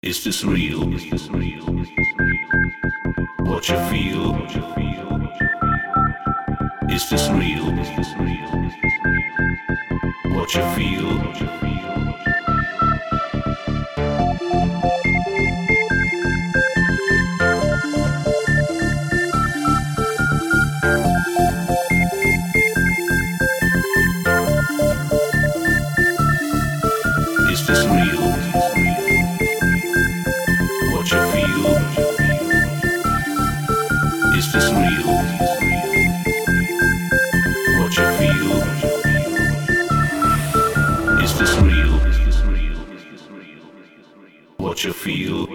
Is this real? What you feel? Is this real? What you feel? Is this real? What you feel? Is this real? What you feel? Is this real? What you feel?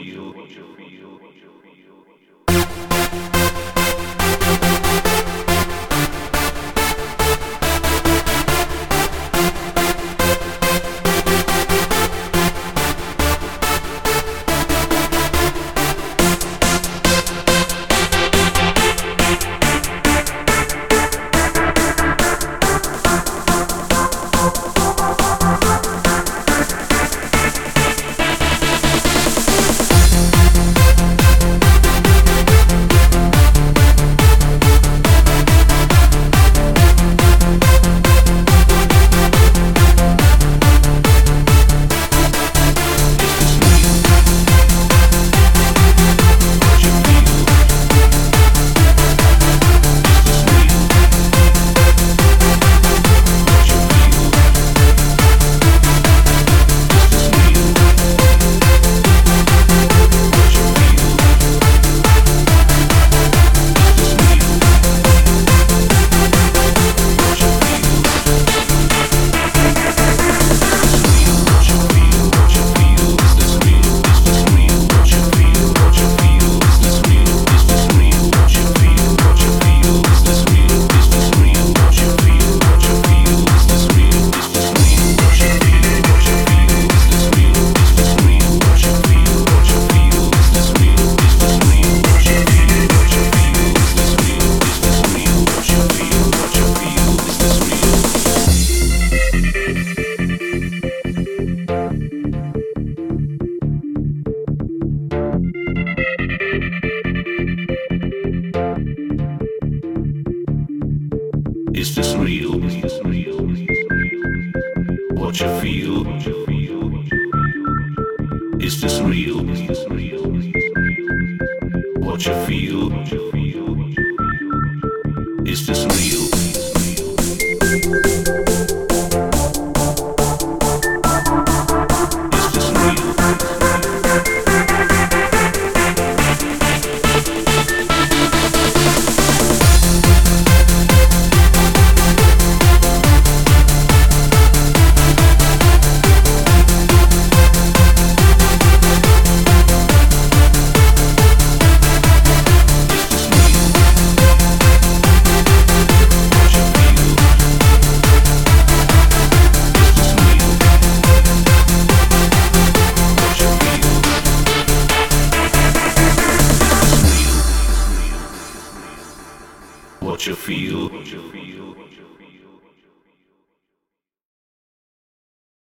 Is this real? What you feel? Is this real? What you feel? Is this real? Is this real? What you feel?